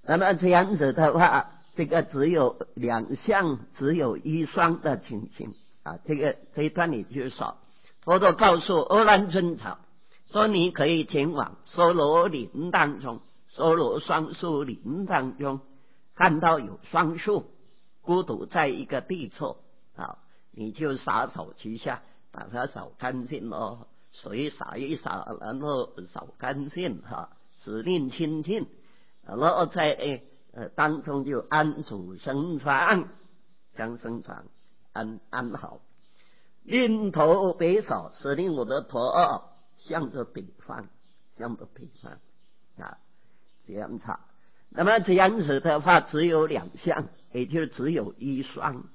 那么这样子的话，这个只有两相，只有一双的情形啊。这一段你就说，佛陀告诉阿难尊者说，你可以前往娑罗林当中，娑罗双树林当中，看到有双树孤独在一个地处啊，你就撒手去下，把它扫干净哦，水洒一洒，然后扫干净哈，使令清净，然后在当中就安处生床，将生床安好，令头北扫，使令我的头向着北方啊，这样子。那么这样子的话，只有两项，也就只有一双。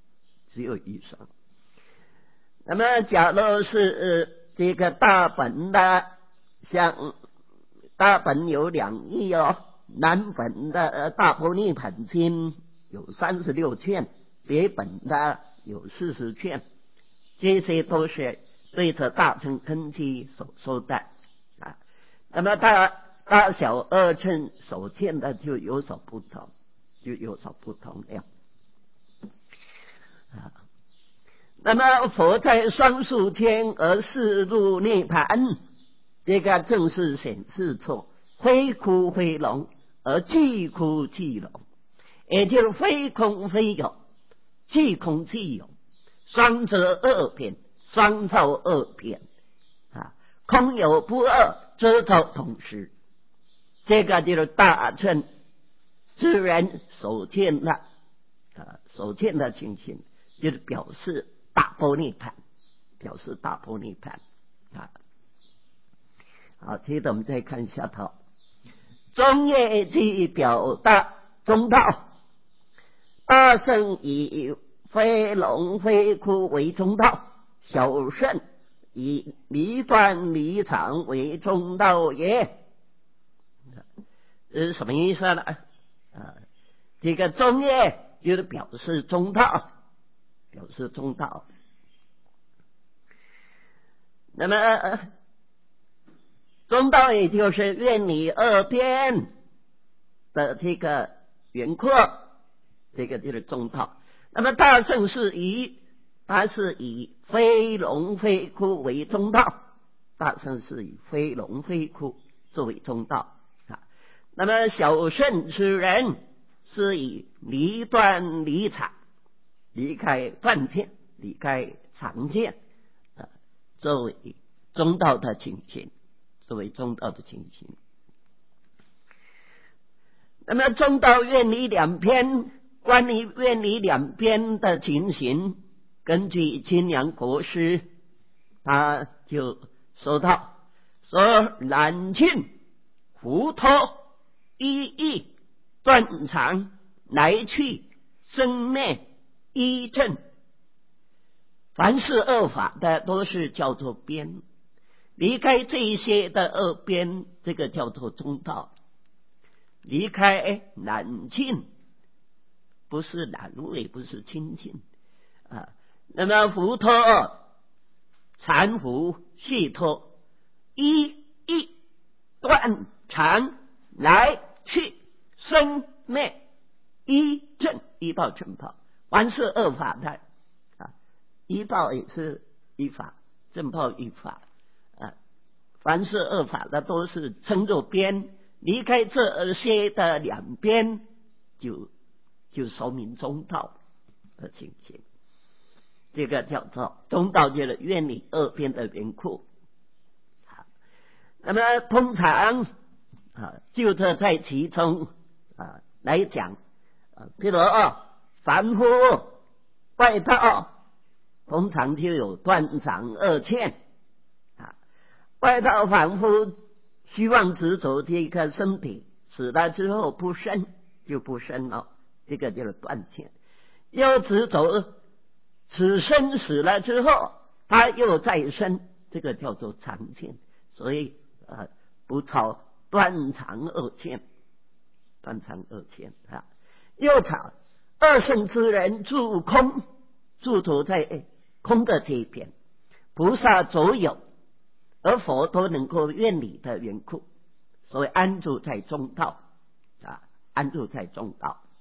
那么假如是这个大本的，像大本有两义哦，南本的大般涅盘经有36卷，北本的有40卷，这些都是对着大乘根基所说的啊。那么大小二乘所见的就有所不同了啊。那么佛在双树天而示入涅盘，这个正是显示出非空非龙而即空即龙，也就是非空非有，即空即有，双则二变，双造二变啊，空有不二，则造同时。这个就是大乘之人所见的情形，就是表示大般涅盘啊。好，接着我们再看下头，中业即表大中道，大圣以非龙非窟为中道，小圣以离断离常为中道也。这是什么意思呢？这个中业就是表示中道，那么中道也就是愿离二边的这个圆廓，这个就是中道。那么大圣他是以非龙非窟为中道，大圣是以非龙非窟作为中道啊。那么小圣之人是以离断离常，离开断见，离开常见作为中道的情形，那么中道愿离两边，关于愿离两边的情形，根据清凉国师他就说到，说染尽浮脱一意断常来去生灭一正，凡是恶法的都是叫做边，离开这一些的恶边，这个叫做中道。离开染尽，不是染污，不是清净啊。那么浮脱残浮细脱一意断常来去生灭一正，一报正报，凡是恶法的啊，一报也是一法，正报一法啊，凡是恶法的都是称作边，离开这些的两边，就说明中道的情形。这个叫做中道，就是愿离二边的缘故。那么通常就这在其中来讲譬如凡夫外道，通常就有断常二欠外道凡夫希望执着这个身体，死了之后不生就不生了，这个就是断欠。又执着此生死了之后他又再生，这个叫做常欠。所以不超断常二欠又超二圣之人住空，驻足在空的这一边，菩萨左有而佛都能够愿离的缘故，所以安住在中道安住在中道。